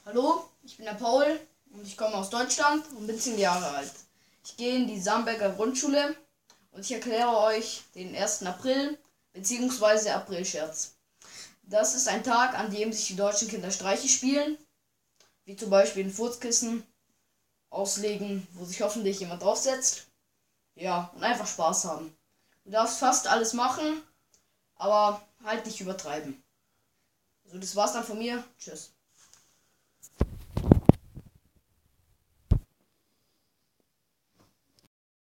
Hallo, ich bin der Paul und ich komme aus Deutschland und bin 10 Jahre alt. Ich gehe in die Samberger Grundschule und ich erkläre euch den 1. April bzw. Aprilscherz. Das ist ein Tag, an dem sich die deutschen Kinder Streiche spielen, wie zum Beispiel ein Furzkissen auslegen, wo sich hoffentlich jemand draufsetzt. Ja, und einfach Spaß haben. Du darfst fast alles machen, aber halt nicht übertreiben. Also das war's dann von mir. Tschüss.